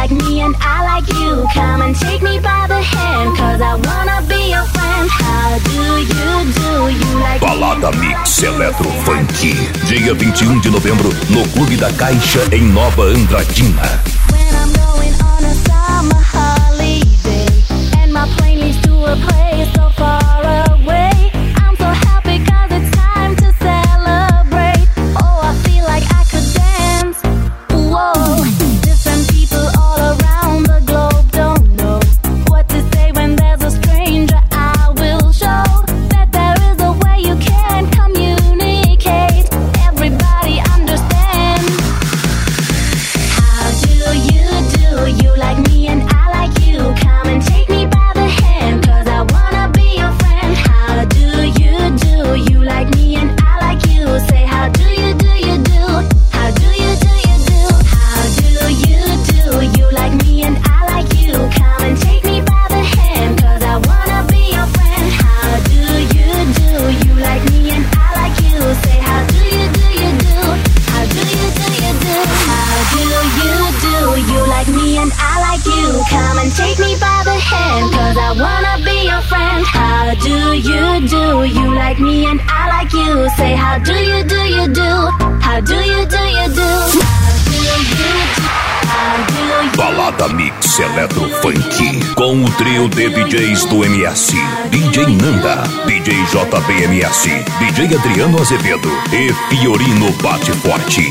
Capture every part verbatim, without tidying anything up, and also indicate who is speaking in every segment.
Speaker 1: like me and I like you. Come and take me by the hand, cause I wanna be your friend. How do you do? You like
Speaker 2: Balada Mix Eletro Funk, dia vinte e um de novembro, no Clube da Caixa, em Nova Andradina.
Speaker 1: When I'm going on a summer holiday and my plane leads to a place so far away, I'm so happy cause it's time to celebrate. Oh, I feel like I could dance. Whoa, different people all around the globe don't know what to say when there's a stranger. I will show that there is a way you can communicate. Everybody understand. How do you do? You like me and I like you. Come and take me by the hand, cause I wanna be your friend. How do you do? You like me and I like you. Say how do you do you do? How do you do you do? How do you do? You like me and I like you. Come and take me by the hand, cause I wanna be your friend. How do you do? You like me and I like you. Say how do you do you do? How do you do you do? How do you do? You like me and I like you. Come and take me by the hand, cause I wanna be your friend. How do you do? You like me and I like you. Say how do you do you do? How do you do you do? How do you do? How do you do?
Speaker 2: Balada Mix Eletro Funk, com o trio de D Js do M S, D J Nanda, D J J B M S, D J Adriano Azevedo e Fiorino Bate Forte.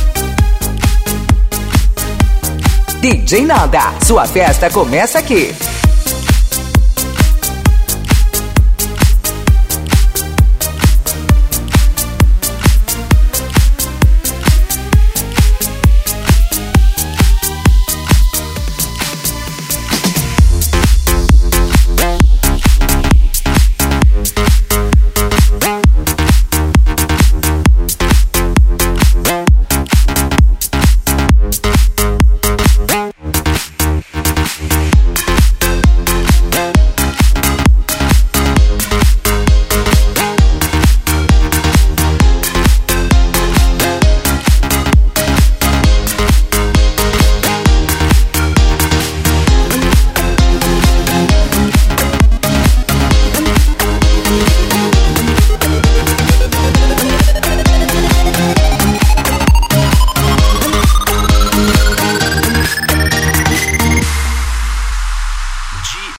Speaker 3: D J Nanda, sua festa começa aqui.